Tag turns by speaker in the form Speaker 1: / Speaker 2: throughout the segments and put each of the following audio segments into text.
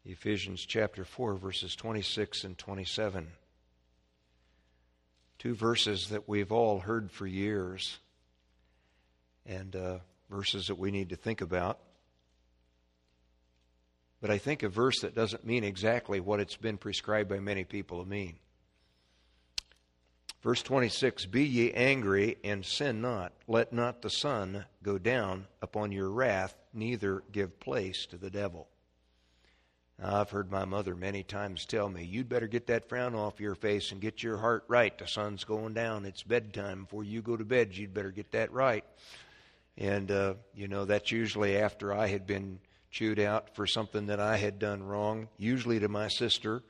Speaker 1: Ephesians chapter 4, verses 26 and 27. Two verses that we've all heard for years, and verses that we need to think about. But I think a verse that doesn't mean exactly what it's been prescribed by many people to mean. Verse 26, "Be ye angry, and sin not. Let not the sun go down upon your wrath, neither give place to the devil." Now, I've heard my mother many times tell me, "You'd better get that frown off your face and get your heart right. The sun's going down. It's bedtime. Before you go to bed, you'd better get that right." And, that's usually after I had been chewed out for something that I had done wrong, usually to my sister.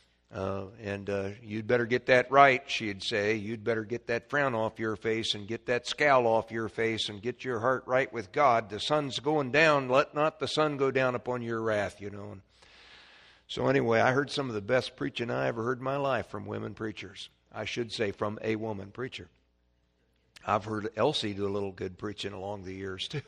Speaker 1: You'd better get that right, she'd say. You'd better get that frown off your face and get that scowl off your face and get your heart right with God. The sun's going down. Let not the sun go down upon your wrath, So anyway, I heard some of the best preaching I ever heard in my life from women preachers. I should say from a woman preacher. I've heard Elsie do a little good preaching along the years too.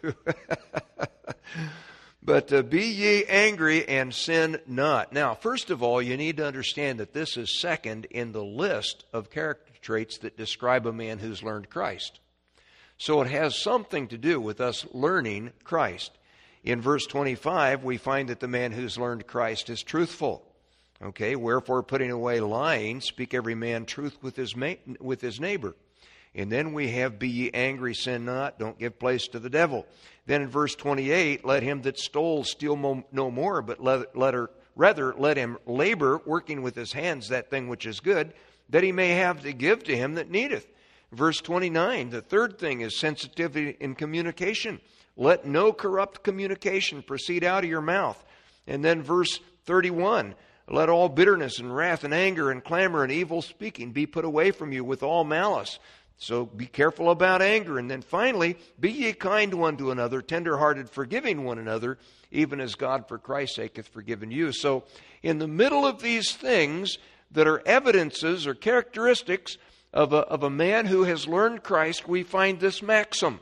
Speaker 1: But be ye angry and sin not. Now, first of all, you need to understand that this is second in the list of character traits that describe a man who's learned Christ. So it has something to do with us learning Christ. In verse 25, we find that the man who's learned Christ is truthful. Okay, "Wherefore, putting away lying, speak every man truth with his neighbor." And then we have, "Be ye angry, sin not, don't give place to the devil." Then in verse 28, "Let him that stole steal no more, but rather let him labor, working with his hands that thing which is good, that he may have to give to him that needeth." Verse 29, the third thing is sensitivity in communication. "Let no corrupt communication proceed out of your mouth." And then verse 31, "Let all bitterness and wrath and anger and clamor and evil speaking be put away from you with all malice." So be careful about anger. And then finally, "Be ye kind one to another, tender-hearted, forgiving one another, even as God for Christ's sake hath forgiven you." So in the middle of these things that are evidences or characteristics of a man who has learned Christ, we find this maxim.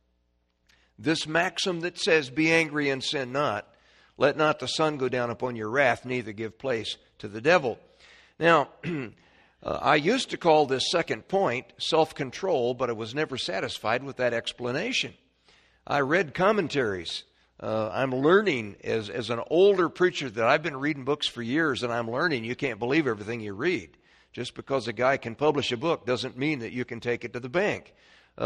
Speaker 1: This maxim that says, "Be angry and sin not. Let not the sun go down upon your wrath, neither give place to the devil." Now, I used to call this second point self-control, but I was never satisfied with that explanation. I read commentaries. I'm learning as an older preacher that I've been reading books for years, and I'm learning you can't believe everything you read. Just because a guy can publish a book doesn't mean that you can take it to the bank.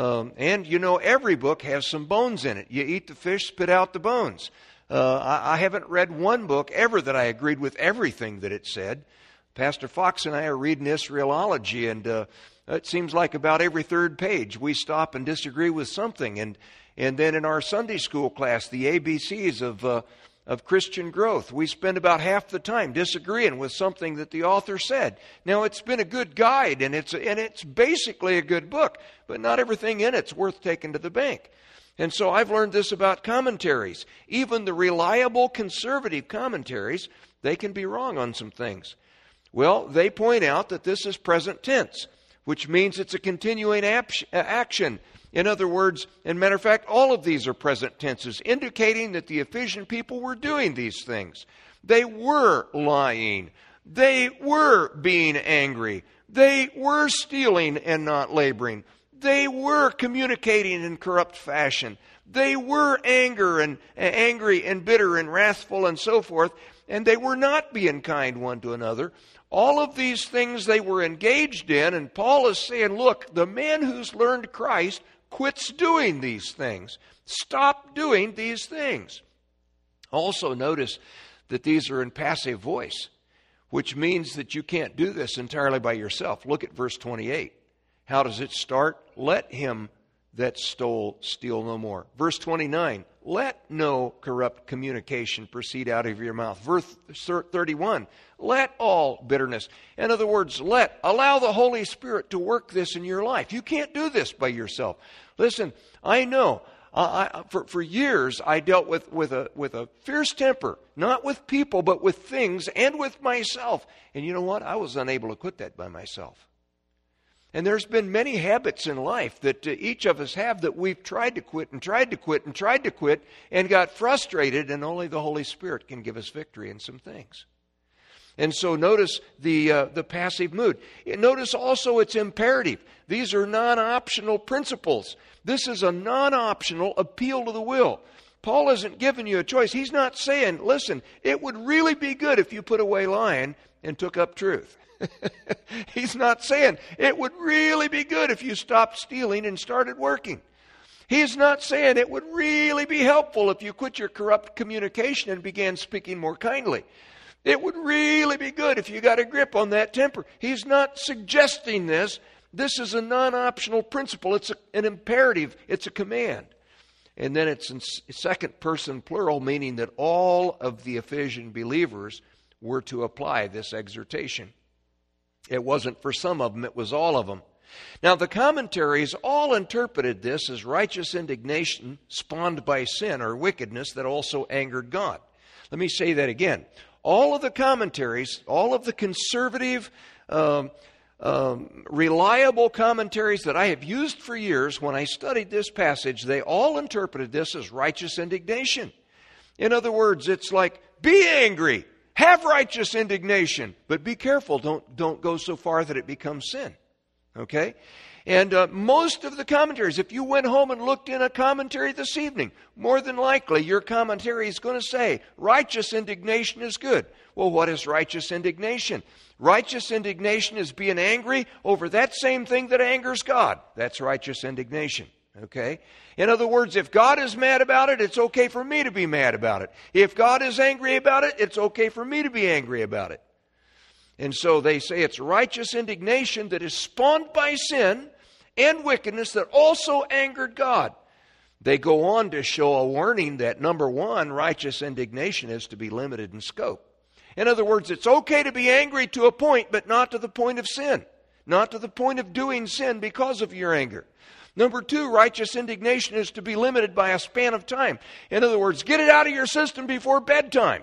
Speaker 1: Every book has some bones in it. You eat the fish, spit out the bones. I haven't read one book ever that I agreed with everything that it said. Pastor Fox and I are reading Israelology, and it seems like about every third page we stop and disagree with something. And then in our Sunday school class, the ABCs of Christian growth, we spend about half the time disagreeing with something that the author said. Now, it's been a good guide, and it's basically a good book, but not everything in it's worth taking to the bank. And so I've learned this about commentaries. Even the reliable conservative commentaries, they can be wrong on some things. Well, they point out that this is present tense, which means it's a continuing action. In other words, and matter of fact, all of these are present tenses, indicating that the Ephesian people were doing these things. They were lying. They were being angry. They were stealing and not laboring. They were communicating in corrupt fashion. They were angry and bitter and wrathful and so forth, and they were not being kind one to another. All of these things they were engaged in, and Paul is saying, look, the man who's learned Christ quits doing these things. Stop doing these things. Also notice that these are in passive voice, which means that you can't do this entirely by yourself. Look at verse 28. How does it start? Let him that stole steal no more. Verse 29, let no corrupt communication proceed out of your mouth. Verse 31, let all bitterness. In other words, allow the Holy Spirit to work this in your life. You can't do this by yourself. Listen, I know, for years I dealt with a fierce temper, not with people, but with things and with myself. And you know what? I was unable to quit that by myself. And there's been many habits in life that each of us have that we've tried to quit and tried to quit and tried to quit and got frustrated, and only the Holy Spirit can give us victory in some things. And so notice the passive mood. Notice also it's imperative. These are non-optional principles. This is a non-optional appeal to the will. Paul isn't giving you a choice. He's not saying, listen, it would really be good if you put away lying and took up truth. He's not saying it would really be good if you stopped stealing and started working. He's not saying it would really be helpful if you quit your corrupt communication and began speaking more kindly. It would really be good if you got a grip on that temper. He's not suggesting this. This is a non-optional principle. It's an imperative. It's a command. And then it's in second person plural, meaning that all of the Ephesian believers were to apply this exhortation. It wasn't for some of them, it was all of them. Now, the commentaries all interpreted this as righteous indignation spawned by sin or wickedness that also angered God. Let me say that again. All of the commentaries, all of the conservative, reliable commentaries that I have used for years when I studied this passage, they all interpreted this as righteous indignation. In other words, it's like, be angry. Have righteous indignation, but be careful. Don't go so far that it becomes sin. Okay? And most of the commentaries, if you went home and looked in a commentary this evening, more than likely your commentary is going to say, righteous indignation is good. Well, what is righteous indignation? Righteous indignation is being angry over that same thing that angers God. That's righteous indignation. Okay? In other words, if God is mad about it, it's okay for me to be mad about it. If God is angry about it, it's okay for me to be angry about it. And so they say it's righteous indignation that is spawned by sin and wickedness that also angered God. They go on to show a warning that, number one, righteous indignation is to be limited in scope. In other words, it's okay to be angry to a point, but not to the point of sin. Not to the point of doing sin because of your anger. Number two, righteous indignation is to be limited by a span of time. In other words, get it out of your system before bedtime.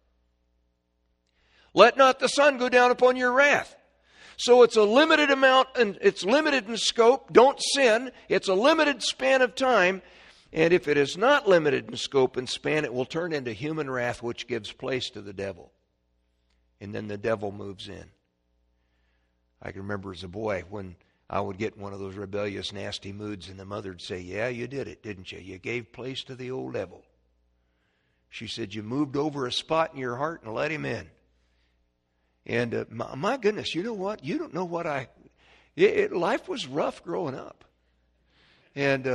Speaker 1: Let not the sun go down upon your wrath. So it's a limited amount, and it's limited in scope. Don't sin. It's a limited span of time. And if it is not limited in scope and span, it will turn into human wrath, which gives place to the devil. And then the devil moves in. I can remember as a boy when I would get in one of those rebellious, nasty moods, and the mother would say, yeah, you did it, didn't you? You gave place to the old devil. She said, you moved over a spot in your heart and let him in. And my goodness, you know what? You don't know what life was rough growing up. And,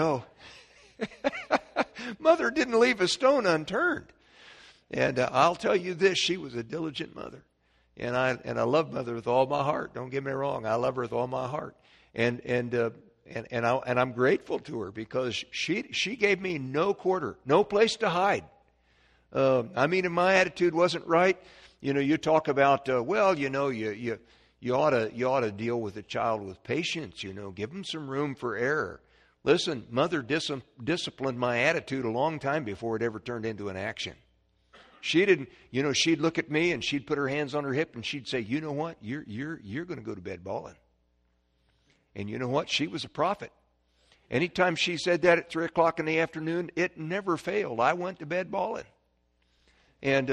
Speaker 1: Mother didn't leave a stone unturned. And I'll tell you this, she was a diligent mother. And I love Mother with all my heart. Don't get me wrong. I love her with all my heart. And I'm grateful to her because she gave me no quarter, no place to hide. If my attitude wasn't right, you talk about, you ought to deal with a child with patience, give them some room for error. Listen, Mother disciplined my attitude a long time before it ever turned into an action. She didn't, she'd look at me and she'd put her hands on her hip and she'd say, you know what, you're going to go to bed bawling. And you know what, she was a prophet. Anytime she said that at 3 o'clock in the afternoon, it never failed. I went to bed bawling. And,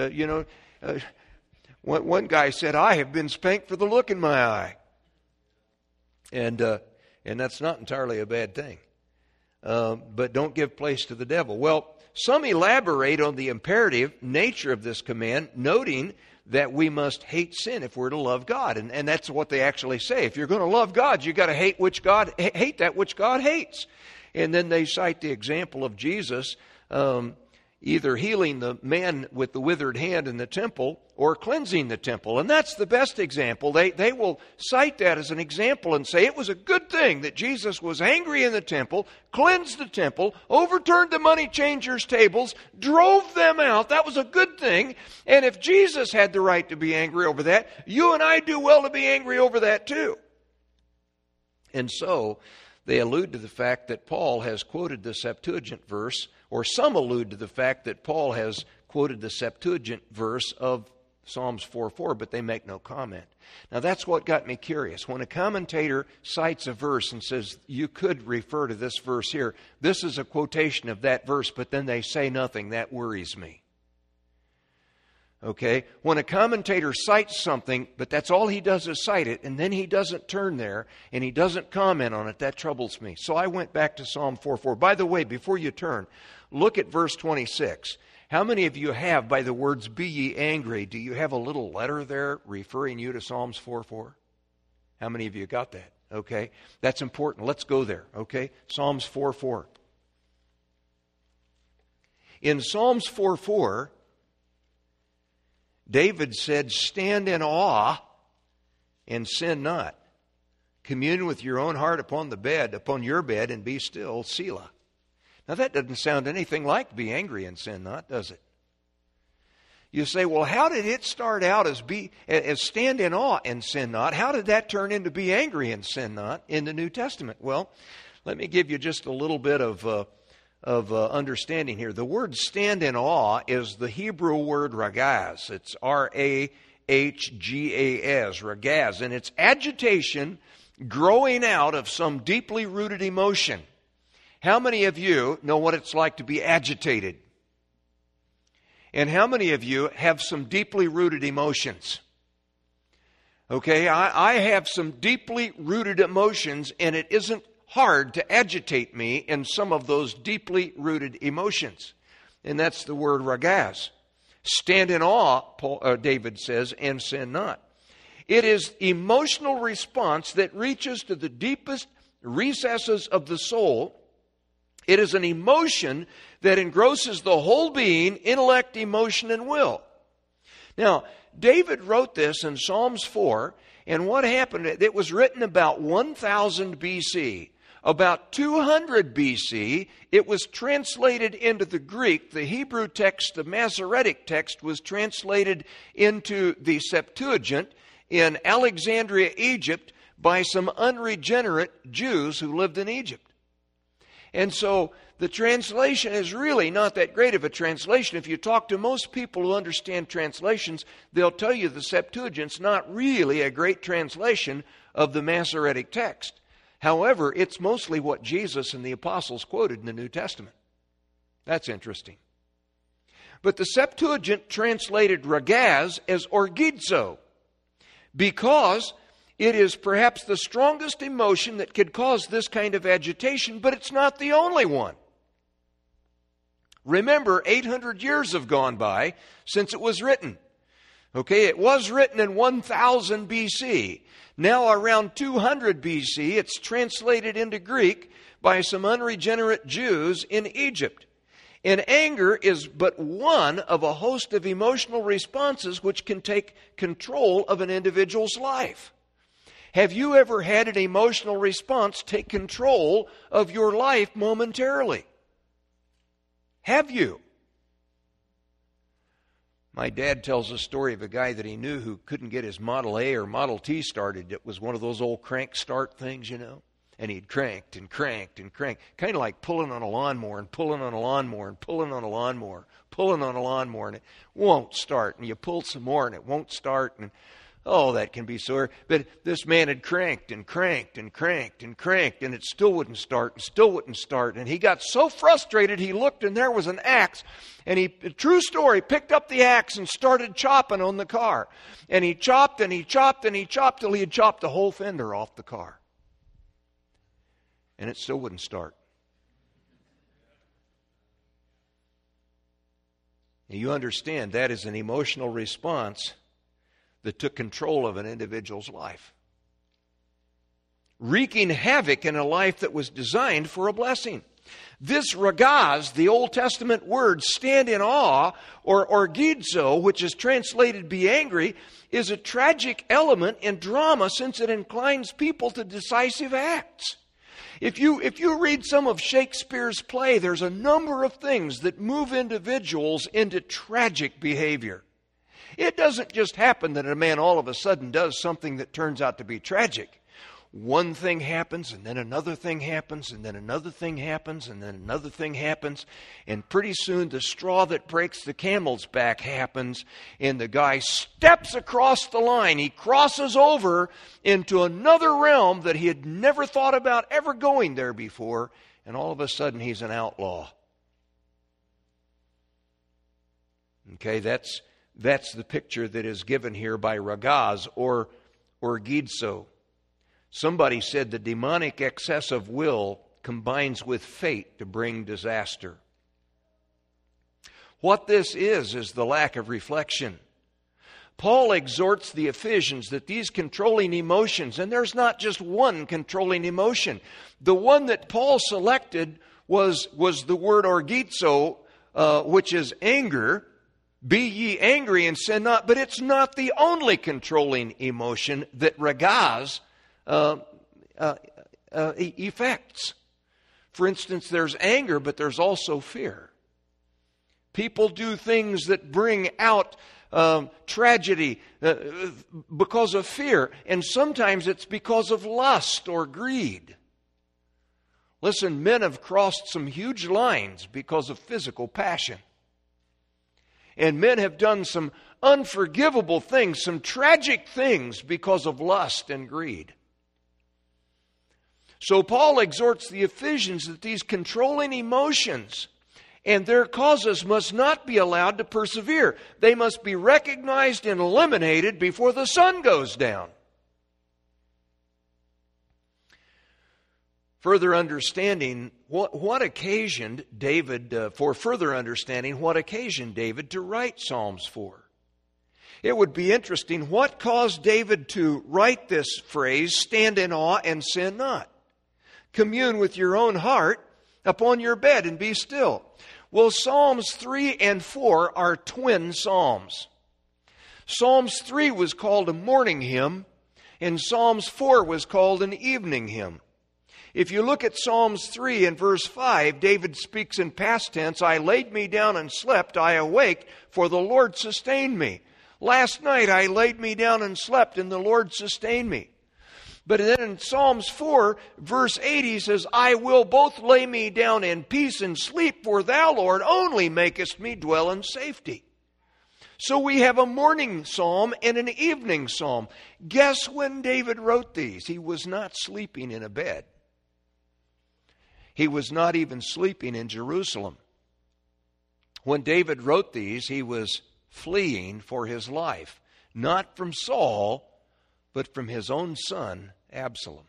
Speaker 1: one guy said, I have been spanked for the look in my eye. And that's not entirely a bad thing. But don't give place to the devil. Well, some elaborate on the imperative nature of this command, noting that we must hate sin if we're to love God. And that's what they actually say. If you're going to love God, you've got to hate that which God hates. And then they cite the example of Jesus either healing the man with the withered hand in the temple or cleansing the temple. And that's the best example. They will cite that as an example and say it was a good thing that Jesus was angry in the temple, cleansed the temple, overturned the money changers' tables, drove them out. That was a good thing. And if Jesus had the right to be angry over that, you and I do well to be angry over that too. And so they allude to the fact that Paul has quoted the Septuagint verse, or some allude to the fact that Paul has quoted the Septuagint verse of Psalms 4:4, but they make no comment. Now that's what got me curious. When a commentator cites a verse and says, you could refer to this verse here, this is a quotation of that verse, but then they say nothing, that worries me. Okay? When a commentator cites something, but that's all he does is cite it, and then he doesn't turn there, and he doesn't comment on it, that troubles me. So I went back to Psalm 4:4. By the way, before you turn, look at verse 26. How many of you have, by the words, be ye angry, do you have a little letter there referring you to Psalms 4:4? How many of you got that? Okay, that's important. Let's go there, okay? Psalms 4:4. In Psalms 4:4, David said, stand in awe and sin not. Commune with your own heart upon your bed, and be still, Selah. Now that doesn't sound anything like be angry and sin not, does it? You say, well, how did it start out as stand in awe and sin not? How did that turn into be angry and sin not in the New Testament? Well, let me give you just a little bit of understanding here. The word stand in awe is the Hebrew word ragaz. It's R-A-H-G-A-Z, ragaz. And it's agitation growing out of some deeply rooted emotion. How many of you know what it's like to be agitated? And how many of you have some deeply rooted emotions? Okay, I have some deeply rooted emotions, and it isn't hard to agitate me in some of those deeply rooted emotions. And that's the word ragaz. Stand in awe, David says, and sin not. It is emotional response that reaches to the deepest recesses of the soul. It is an emotion that engrosses the whole being, intellect, emotion, and will. Now, David wrote this in Psalms 4, and what happened, it was written about 1000 BC. About 200 BC, it was translated into the Greek. The Hebrew text, the Masoretic text, was translated into the Septuagint in Alexandria, Egypt, by some unregenerate Jews who lived in Egypt. And so the translation is really not that great of a translation. If you talk to most people who understand translations, they'll tell you the Septuagint's not really a great translation of the Masoretic text. However, it's mostly what Jesus and the apostles quoted in the New Testament. That's interesting. But the Septuagint translated ragaz as orgizo, because it is perhaps the strongest emotion that could cause this kind of agitation, but it's not the only one. Remember, 800 years have gone by since it was written. Okay, it was written in 1000 BC. Now around 200 BC, it's translated into Greek by some unregenerate Jews in Egypt. And anger is but one of a host of emotional responses which can take control of an individual's life. Have you ever had an emotional response take control of your life momentarily? Have you? My dad tells a story of a guy that he knew who couldn't get his Model A or Model T started. It was one of those old crank start things, you know. And he'd cranked and cranked and cranked. Kind of like pulling on a lawnmower and pulling on a lawnmower and pulling on a lawnmower, pulling on a lawnmower, and it won't start. And you pull some more and it won't start. And oh, that can be sore. But this man had cranked and cranked and cranked and cranked, and it still wouldn't start and still wouldn't start. And he got so frustrated, he looked and there was an axe. And he, true story, picked up the axe and started chopping on the car. And he chopped and he chopped and he chopped till he had chopped the whole fender off the car. And it still wouldn't start. Now, you understand that is an emotional response that took control of an individual's life, wreaking havoc in a life that was designed for a blessing. This ragaz, the Old Testament word stand in awe, or orgizo, which is translated be angry, is a tragic element in drama since it inclines people to decisive acts. If you read some of Shakespeare's play, there's a number of things that move individuals into tragic behavior. It doesn't just happen that a man all of a sudden does something that turns out to be tragic. one thing happens, and then another thing happens, and then another thing happens, and then another thing happens. And pretty soon the straw that breaks the camel's back happens, and the guy steps across the line. He crosses over into another realm that he had never thought about ever going there before, and all of a sudden he's an outlaw. Okay, that's the picture that is given here by Ragaz or Gidso. Somebody said the demonic excess of will combines with fate to bring disaster. What this is the lack of reflection. Paul exhorts the Ephesians that these controlling emotions, and there's not just one controlling emotion. The one that Paul selected was the word orgizo, which is anger. Be ye angry and sin not. But it's not the only controlling emotion that Ragaz effects. For instance, there's anger, but there's also fear. People do things that bring out tragedy because of fear, and sometimes it's because of lust or greed. Listen, men have crossed some huge lines because of physical passion. And men have done some unforgivable things, some tragic things because of lust and greed. So Paul exhorts the Ephesians that these controlling emotions and their causes must not be allowed to persevere. They must be recognized and eliminated before the sun goes down. Further understanding what occasioned David to write Psalms 4. It would be interesting, what caused David to write this phrase, stand in awe and sin not? Commune with your own heart upon your bed and be still. Well, Psalms 3 and 4 are twin psalms. Psalms 3 was called a morning hymn, and Psalms 4 was called an evening hymn. If you look at Psalms 3 and verse 5, David speaks in past tense, I laid me down and slept, I awaked, for the Lord sustained me. Last night I laid me down and slept, and the Lord sustained me. But then in Psalms 4, verse 8, he says, I will both lay me down in peace and sleep, for thou, Lord, only makest me dwell in safety. So we have a morning psalm and an evening psalm. Guess when David wrote these? He was not sleeping in a bed. He was not even sleeping in Jerusalem. When David wrote these, he was fleeing for his life, not from Saul, but from his own son, Absalom.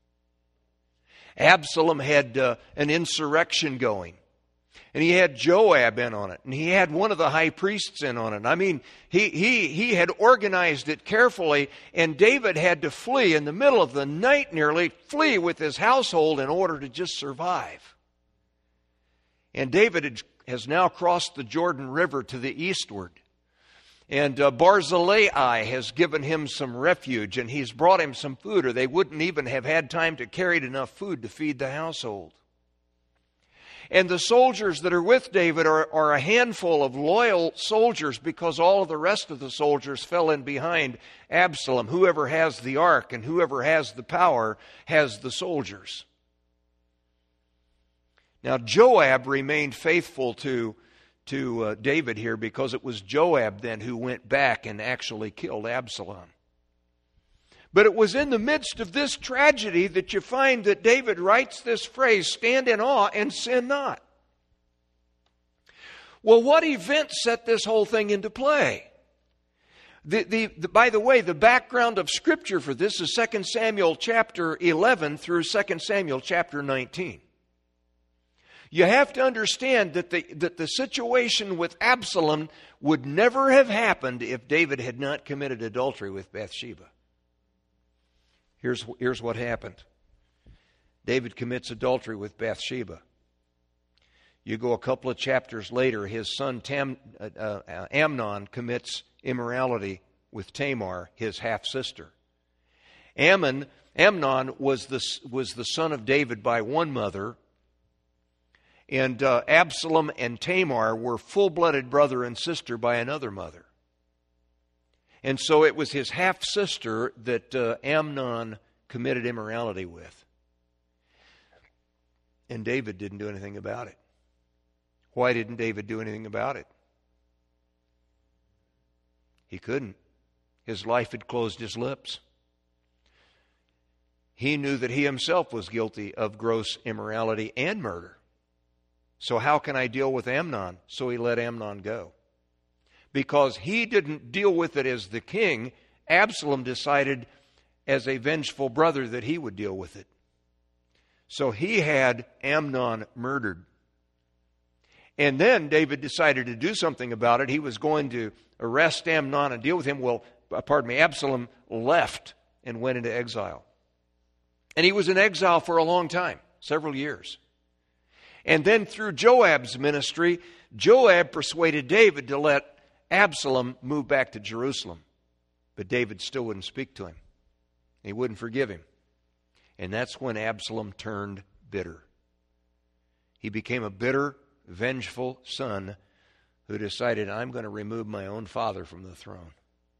Speaker 1: Absalom had an insurrection going, and he had Joab in on it, and he had one of the high priests in on it. I mean, he had organized it carefully, and David had to flee in the middle of the night, nearly flee with his household in order to just survive. And David has now crossed the Jordan River to the eastward. And Barzillai has given him some refuge, and he's brought him some food, or they wouldn't even have had time to carry enough food to feed the household. And the soldiers that are with David are a handful of loyal soldiers, because all of the rest of the soldiers fell in behind Absalom. Whoever has the ark and whoever has the power has the soldiers. Now Joab remained faithful to David here, because it was Joab then who went back and actually killed Absalom. But it was in the midst of this tragedy that you find that David writes this phrase, stand in awe and sin not. Well, what events set this whole thing into play? By the way, the background of Scripture for this is 2 Samuel chapter 11 through 2 Samuel chapter 19. You have to understand that the situation with Absalom would never have happened if David had not committed adultery with Bathsheba. Here's what happened. David commits adultery with Bathsheba. You go a couple of chapters later, his son Amnon commits immorality with Tamar, his half-sister. Amnon was the son of David by one mother, and Absalom and Tamar were full-blooded brother and sister by another mother. And so it was his half-sister that Amnon committed immorality with. And David didn't do anything about it. Why didn't David do anything about it? He couldn't. His life had closed his lips. He knew that he himself was guilty of gross immorality and murder. So how can I deal with Amnon? So he let Amnon go. Because he didn't deal with it as the king, Absalom decided as a vengeful brother that he would deal with it. So he had Amnon murdered. And then David decided to do something about it. He was going to arrest Amnon and deal with him. Absalom left and went into exile. And he was in exile for a long time, several years. And then through Joab's ministry, Joab persuaded David to let Absalom move back to Jerusalem. But David still wouldn't speak to him. He wouldn't forgive him. And that's when Absalom turned bitter. He became a bitter, vengeful son who decided, I'm going to remove my own father from the throne.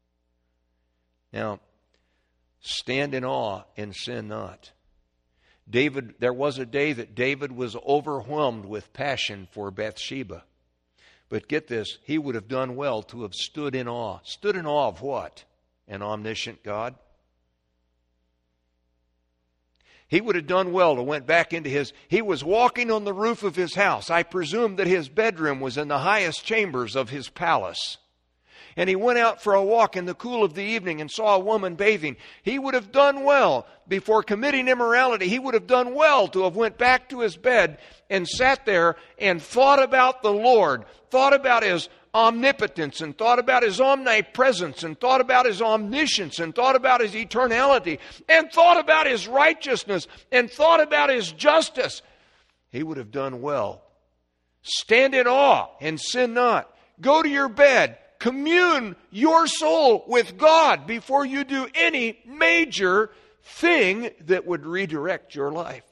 Speaker 1: Now, stand in awe and sin not. There was a day that David was overwhelmed with passion for Bathsheba. But get this, he would have done well to have stood in awe. Stood in awe of what? An omniscient God? He would have done well to went back into he was walking on the roof of his house. I presume that his bedroom was in the highest chambers of his palace. And he went out for a walk in the cool of the evening and saw a woman bathing. He would have done well, before committing immorality, he would have done well to have went back to his bed and sat there and thought about the Lord, thought about His omnipotence, and thought about His omnipresence, and thought about His omniscience, and thought about His eternality, and thought about His righteousness, and thought about His justice. He would have done well. Stand in awe and sin not. Go to your bed. Commune your soul with God before you do any major thing that would redirect your life.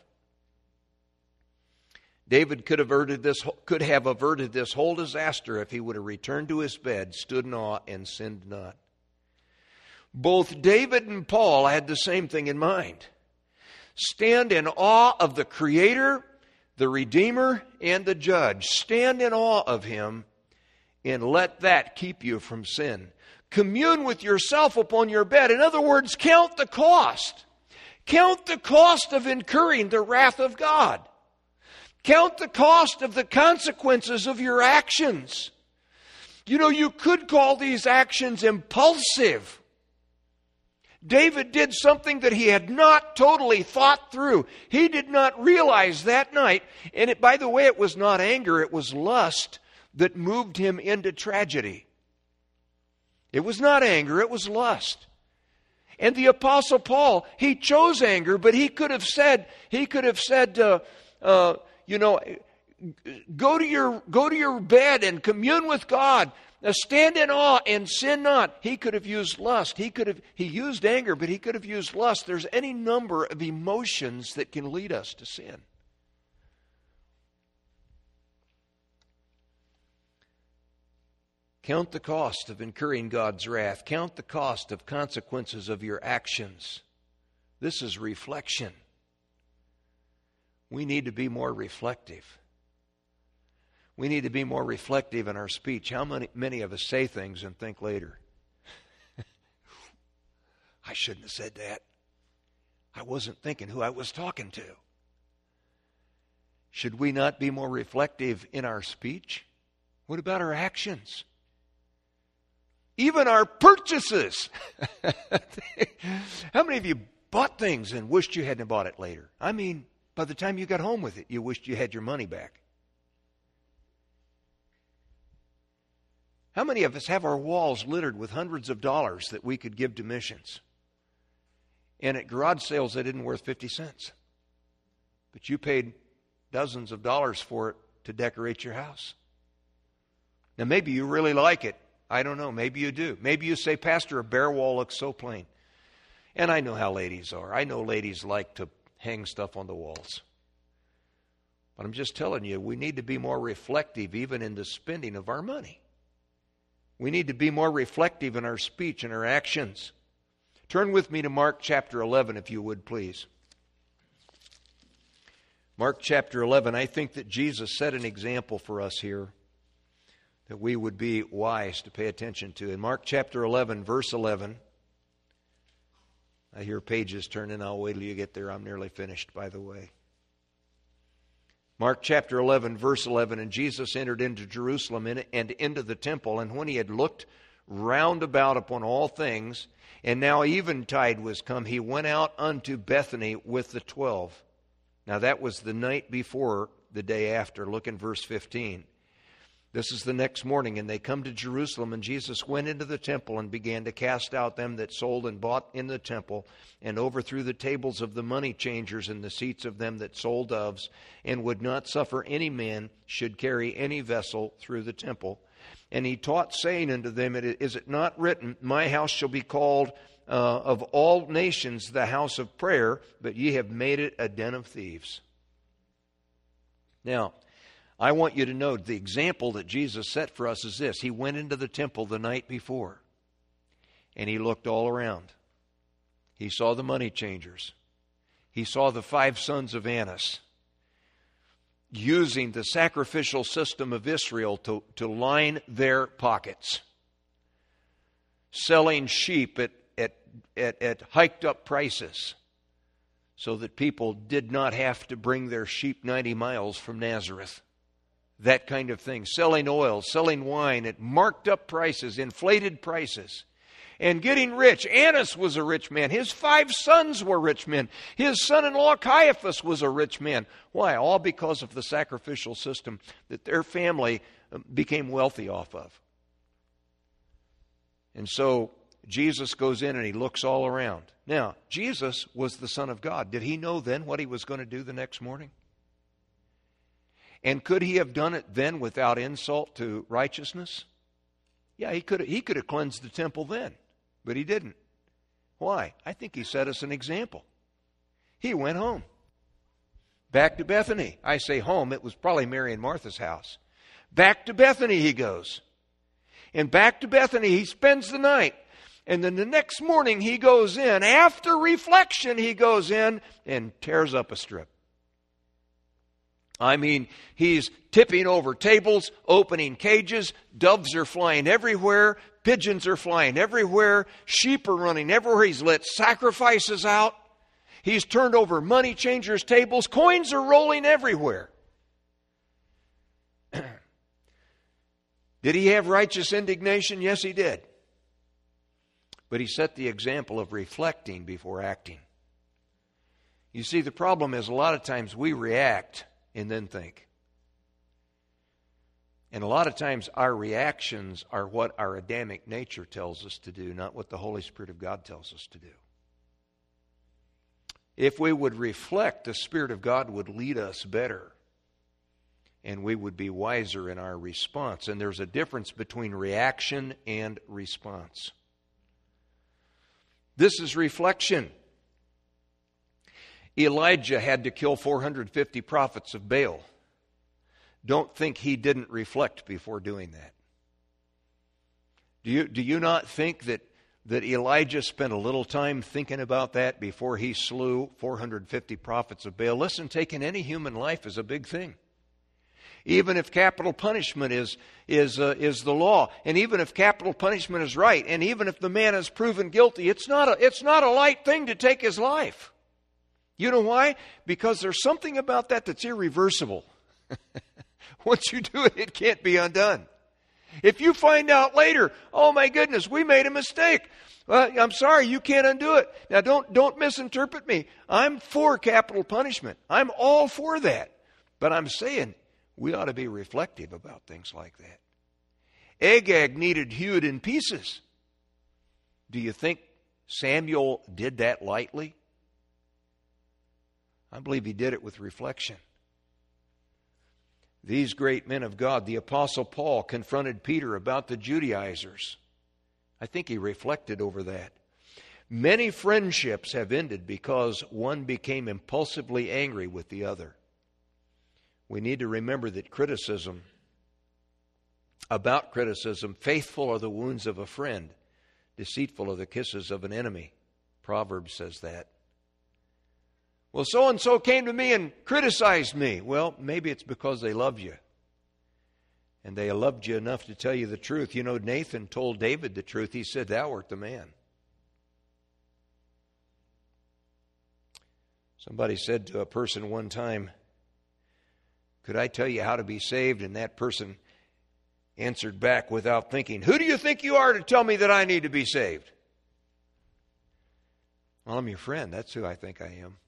Speaker 1: David could have averted this whole disaster if he would have returned to his bed, stood in awe, and sinned not. Both David and Paul had the same thing in mind. Stand in awe of the Creator, the Redeemer, and the Judge. Stand in awe of Him, and let that keep you from sin. Commune with yourself upon your bed. In other words, count the cost. Count the cost of incurring the wrath of God. Count the cost of the consequences of your actions. You know, you could call these actions impulsive. David did something that he had not totally thought through. He did not realize that night, and by the way, it was not anger, it was lust that moved him into tragedy. It was not anger, it was lust. And the Apostle Paul, he chose anger, but he could have said, go to your bed and commune with God. Stand in awe and sin not. He could have used lust. He used anger, but he could have used lust. There's any number of emotions that can lead us to sin. Count the cost of incurring God's wrath. Count the cost of consequences of your actions. This is reflection. We need to be more reflective. We need to be more reflective in our speech. How many of us say things and think later, I shouldn't have said that. I wasn't thinking who I was talking to. Should we not be more reflective in our speech? What about our actions? Even our purchases. How many of you bought things and wished you hadn't bought it later? I mean, by the time you got home with it, you wished you had your money back. How many of us have our walls littered with hundreds of dollars that we could give to missions? And at garage sales, they didn't worth 50 cents. But you paid dozens of dollars for it to decorate your house. Now, maybe you really like it. I don't know. Maybe you do. Maybe you say, Pastor, a bare wall looks so plain. And I know how ladies are. I know ladies like to hang stuff on the walls. But I'm just telling you, we need to be more reflective even in the spending of our money. We need to be more reflective in our speech and our actions. Turn with me to Mark chapter 11, if you would, please. Mark chapter 11, I think that Jesus set an example for us here that we would be wise to pay attention to. In Mark chapter 11, verse 11, I hear pages turning. I'll wait till you get there. I'm nearly finished, by the way. Mark chapter 11, verse 11, and Jesus entered into Jerusalem and into the temple, and when he had looked round about upon all things, and now eventide was come, he went out unto Bethany with the 12. Now that was the night before the day after. Look in verse 15. This is the next morning, and they come to Jerusalem, and Jesus went into the temple and began to cast out them that sold and bought in the temple, and overthrew the tables of the money changers and the seats of them that sold doves, and would not suffer any man should carry any vessel through the temple. And he taught, saying unto them, Is it not written, My house shall be called of all nations the house of prayer, but ye have made it a den of thieves. Now, I want you to note the example that Jesus set for us is this. He went into the temple the night before, and he looked all around. He saw the money changers. He saw the 5 sons of Annas using the sacrificial system of Israel to line their pockets, selling sheep at hiked up prices so that people did not have to bring their sheep 90 miles from Nazareth. That kind of thing. Selling oil, selling wine at marked up prices, inflated prices. And getting rich. Annas was a rich man. His 5 sons were rich men. His son-in-law Caiaphas was a rich man. Why? All because of the sacrificial system that their family became wealthy off of. And so Jesus goes in and he looks all around. Now, Jesus was the Son of God. Did he know then what he was going to do the next morning? And could he have done it then without insult to righteousness? Yeah, he could have cleansed the temple then, but he didn't. Why? I think he set us an example. He went home. Back to Bethany. I say home, it was probably Mary and Martha's house. Back to Bethany he goes. And back to Bethany he spends the night. And then the next morning he goes in. After reflection he goes in and tears up a strip. I mean, he's tipping over tables, opening cages, doves are flying everywhere, pigeons are flying everywhere, sheep are running everywhere, he's let sacrifices out, he's turned over money changers' tables, coins are rolling everywhere. Did he have righteous indignation? Yes, he did. But he set the example of reflecting before acting. You see, the problem is a lot of times we react and then think. And a lot of times our reactions are what our Adamic nature tells us to do, not what the Holy Spirit of God tells us to do. If we would reflect, the Spirit of God would lead us better, and we would be wiser in our response. And there's a difference between reaction and response. This is reflection. Elijah had to kill 450 prophets of Baal. Don't think he didn't reflect before doing that. Do you not think that Elijah spent a little time thinking about that before he slew 450 prophets of Baal? Listen, taking any human life is a big thing. Even if capital punishment is the law, and even if capital punishment is right, and even if the man is proven guilty, it's not a light thing to take his life. You know why? Because there's something about that that's irreversible. Once you do it, it can't be undone. If you find out later, oh my goodness, we made a mistake. I'm sorry, you can't undo it. Now don't misinterpret me. I'm for capital punishment. I'm all for that. But I'm saying we ought to be reflective about things like that. Agag needed hewed in pieces. Do you think Samuel did that lightly? I believe he did it with reflection. These great men of God, the Apostle Paul confronted Peter about the Judaizers. I think he reflected over that. Many friendships have ended because one became impulsively angry with the other. We need to remember that criticism, faithful are the wounds of a friend, deceitful are the kisses of an enemy. Proverbs says that. Well, so-and-so came to me and criticized me. Well, maybe it's because they love you. And they loved you enough to tell you the truth. You know, Nathan told David the truth. He said, "Thou art the man." Somebody said to a person one time, "Could I tell you how to be saved?" And that person answered back without thinking, "Who do you think you are to tell me that I need to be saved?" "Well, I'm your friend. That's who I think I am."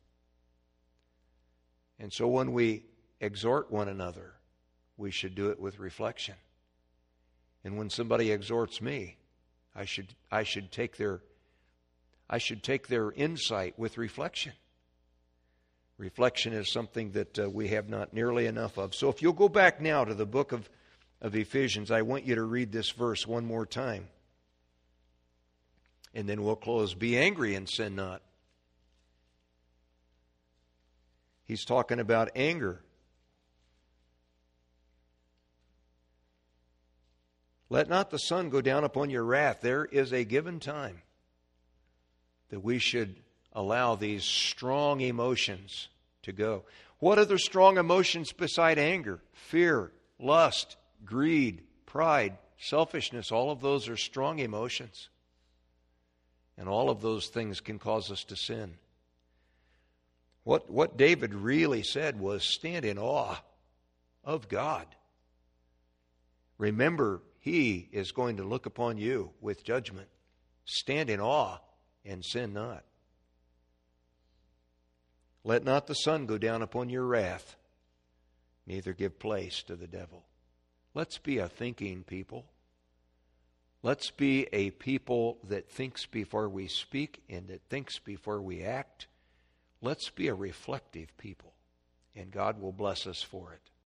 Speaker 1: And so when we exhort one another, we should do it with reflection. And when somebody exhorts me, I should take their insight with reflection. Reflection is something that we have not nearly enough of. So if you'll go back now to the book of Ephesians, I want you to read this verse one more time. And then we'll close. Be angry and sin not. He's talking about anger. Let not the sun go down upon your wrath. There is a given time that we should allow these strong emotions to go. What are the strong emotions beside anger? Fear, lust, greed, pride, selfishness. All of those are strong emotions. And all of those things can cause us to sin. What David really said was, stand in awe of God. Remember, He is going to look upon you with judgment. Stand in awe and sin not. Let not the sun go down upon your wrath, neither give place to the devil. Let's be a thinking people. Let's be a people that thinks before we speak and that thinks before we act. Let's be a reflective people, and God will bless us for it.